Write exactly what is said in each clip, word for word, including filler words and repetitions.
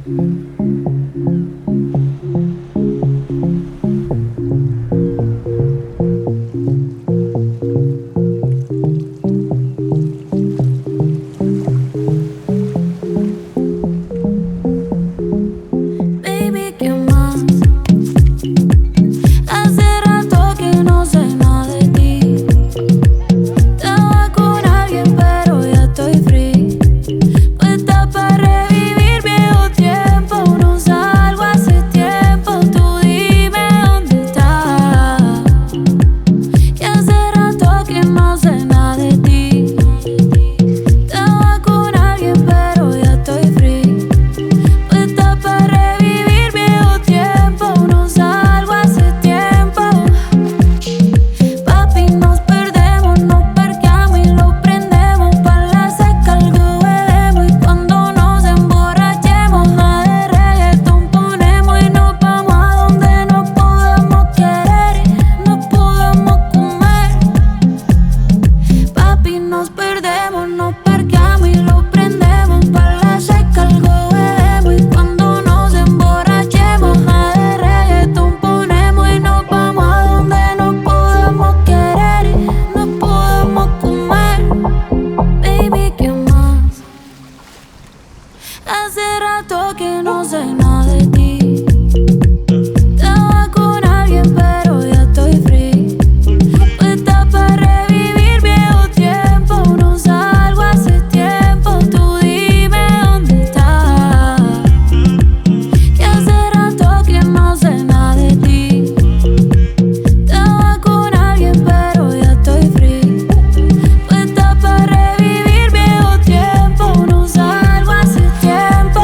Hace rato que no sé nada de ti. Estaba con alguien pero ya estoy free. Puesta para revivir viejo tiempo. No salgo hace tiempo. Tú dime dónde estás. Que hace rato que no sé nada de ti. Estaba con alguien pero ya estoy free. Puesta para revivir viejo tiempo. No salgo hace tiempo.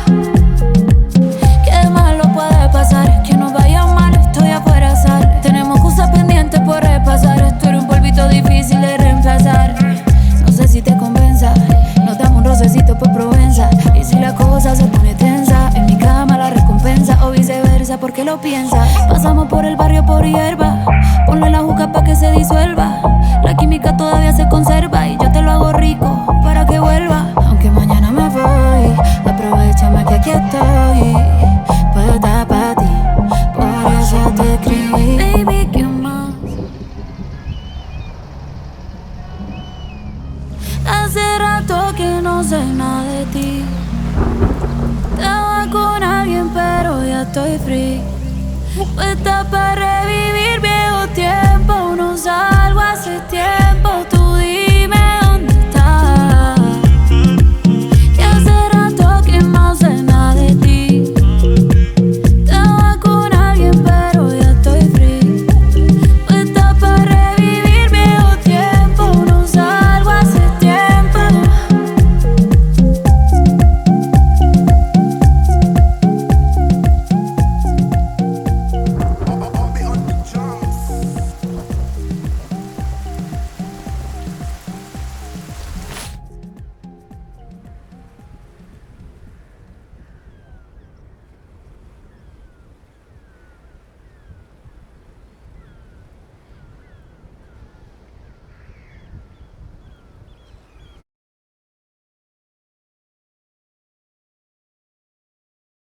Qué malo puede pasar, que nos vaya mal, estoy afuera sal. Tenemos cosas pendientes por repasar. Esto era un polvito difícil de reemplazar. No sé si te convenza, nos damos un rocecito por Provenza. Y si la cosa se pone tensa, en mi cama la recompensa. O viceversa, ¿por qué lo piensas? Pasamos por el barrio por hierba. Ponle la juca pa' que se disuelva. La química todavía se conserva y yo te lo hago rico para que vuelva. Aunque mañana me voy, aprovechame que aquí estoy. Puesta pa' ti, por eso te escribí. Baby, ¿qué más? Hace rato que no sé nada de ti. Estaba con alguien pero ya estoy free. Puesta para revivir viejo tiempo. No salgo hace tiempo. Tú